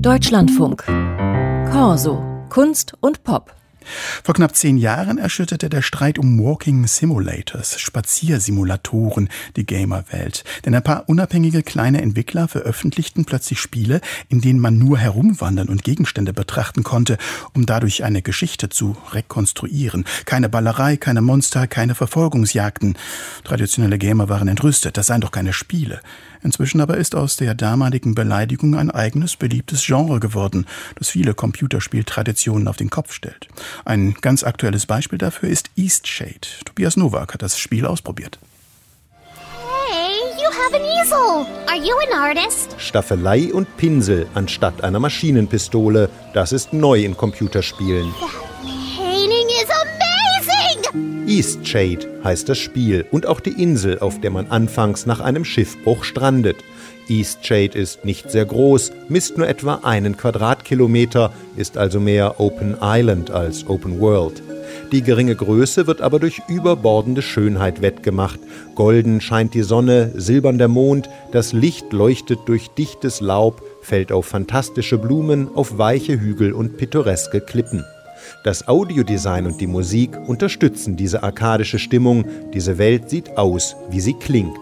Deutschlandfunk. Corso. Kunst und Pop. Vor knapp 10 Jahren erschütterte der Streit um Walking Simulators, Spaziersimulatoren, die Gamerwelt. Denn ein paar unabhängige kleine Entwickler veröffentlichten plötzlich Spiele, in denen man nur herumwandern und Gegenstände betrachten konnte, um dadurch eine Geschichte zu rekonstruieren. Keine Ballerei, keine Monster, keine Verfolgungsjagden. Traditionelle Gamer waren entrüstet, das seien doch keine Spiele. Inzwischen aber ist aus der damaligen Beleidigung ein eigenes, beliebtes Genre geworden, das viele Computerspieltraditionen auf den Kopf stellt. Ein ganz aktuelles Beispiel dafür ist Eastshade. Tobias Nowak hat das Spiel ausprobiert. Hey, you have an easel. Are you an artist? Staffelei und Pinsel anstatt einer Maschinenpistole, das ist neu in Computerspielen. That painting is amazing! Eastshade heißt das Spiel und auch die Insel, auf der man anfangs nach einem Schiffbruch strandet. Eastshade ist nicht sehr groß, misst nur etwa 1 Quadratkilometer, ist also mehr Open Island als Open World. Die geringe Größe wird aber durch überbordende Schönheit wettgemacht. Golden scheint die Sonne, silbern der Mond, das Licht leuchtet durch dichtes Laub, fällt auf fantastische Blumen, auf weiche Hügel und pittoreske Klippen. Das Audiodesign und die Musik unterstützen diese arkadische Stimmung. Diese Welt sieht aus, wie sie klingt.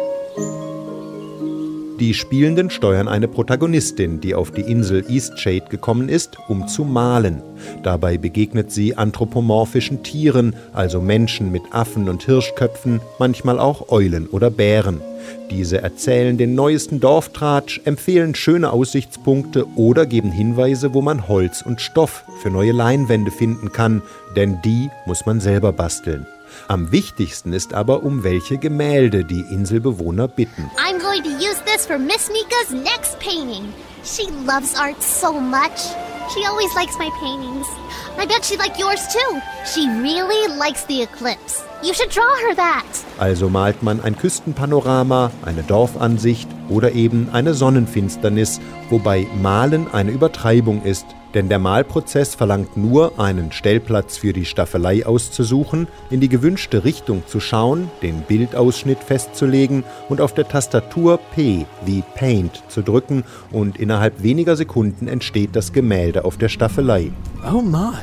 Die Spielenden steuern eine Protagonistin, die auf die Insel Eastshade gekommen ist, um zu malen. Dabei begegnet sie anthropomorphischen Tieren, also Menschen mit Affen- und Hirschköpfen, manchmal auch Eulen oder Bären. Diese erzählen den neuesten Dorftratsch, empfehlen schöne Aussichtspunkte oder geben Hinweise, wo man Holz und Stoff für neue Leinwände finden kann, denn die muss man selber basteln. Am wichtigsten ist aber, um welche Gemälde die Inselbewohner bitten. I'm going to use this for Miss Mika's next painting. She loves art so much. She always likes my paintings. I bet she'd like yours too. She really likes the eclipse. You should draw her that. Also malt man ein Küstenpanorama, eine Dorfansicht oder eben eine Sonnenfinsternis, wobei Malen eine Übertreibung ist. Denn der Malprozess verlangt nur, einen Stellplatz für die Staffelei auszusuchen, in die gewünschte Richtung zu schauen, den Bildausschnitt festzulegen und auf der Tastatur P wie Paint zu drücken und innerhalb weniger Sekunden entsteht das Gemälde auf der Staffelei. Oh my,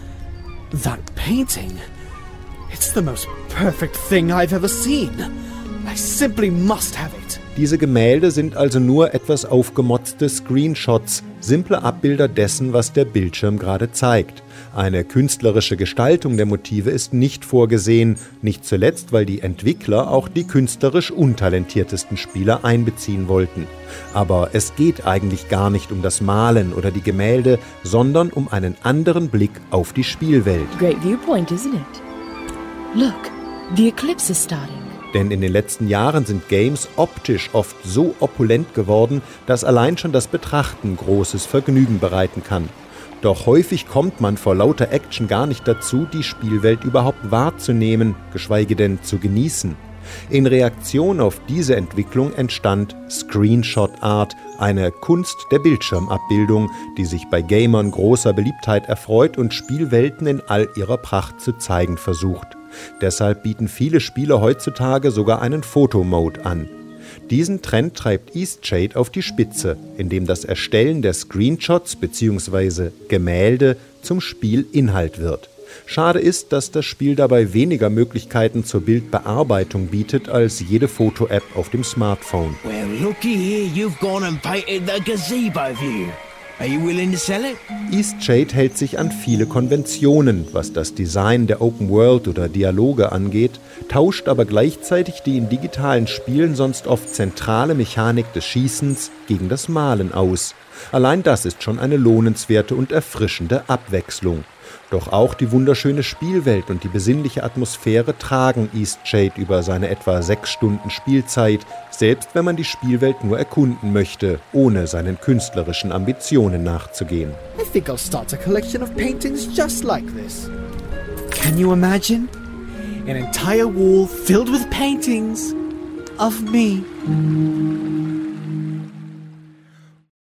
that painting. It's the most perfect thing I've ever seen. I simply must have it. Diese Gemälde sind also nur etwas aufgemotzte Screenshots, simple Abbilder dessen, was der Bildschirm gerade zeigt. Eine künstlerische Gestaltung der Motive ist nicht vorgesehen, nicht zuletzt, weil die Entwickler auch die künstlerisch untalentiertesten Spieler einbeziehen wollten. Aber es geht eigentlich gar nicht um das Malen oder die Gemälde, sondern um einen anderen Blick auf die Spielwelt. Great viewpoint, isn't it? Look, the eclipse is starting. Denn in den letzten Jahren sind Games optisch oft so opulent geworden, dass allein schon das Betrachten großes Vergnügen bereiten kann. Doch häufig kommt man vor lauter Action gar nicht dazu, die Spielwelt überhaupt wahrzunehmen, geschweige denn zu genießen. In Reaktion auf diese Entwicklung entstand Screenshot Art, eine Kunst der Bildschirmabbildung, die sich bei Gamern großer Beliebtheit erfreut und Spielwelten in all ihrer Pracht zu zeigen versucht. Deshalb bieten viele Spiele heutzutage sogar einen Fotomode an. Diesen Trend treibt Eastshade auf die Spitze, indem das Erstellen der Screenshots bzw. Gemälde zum Spielinhalt wird. Schade ist, dass das Spiel dabei weniger Möglichkeiten zur Bildbearbeitung bietet als jede Foto-App auf dem Smartphone. Well, looky here, you've gone and painted the gazebo view. Are you willing to sell it? Eastshade hält sich an viele Konventionen, was das Design der Open World oder Dialoge angeht, tauscht aber gleichzeitig die in digitalen Spielen sonst oft zentrale Mechanik des Schießens gegen das Malen aus. Allein das ist schon eine lohnenswerte und erfrischende Abwechslung. Doch auch die wunderschöne Spielwelt und die besinnliche Atmosphäre tragen Eastshade über seine etwa 6 Stunden Spielzeit, selbst wenn man die Spielwelt nur erkunden möchte, ohne seinen künstlerischen Ambitionen nachzugehen. I think I'll start a collection of paintings just like this. Can you imagine? An entire wall filled with paintings of me.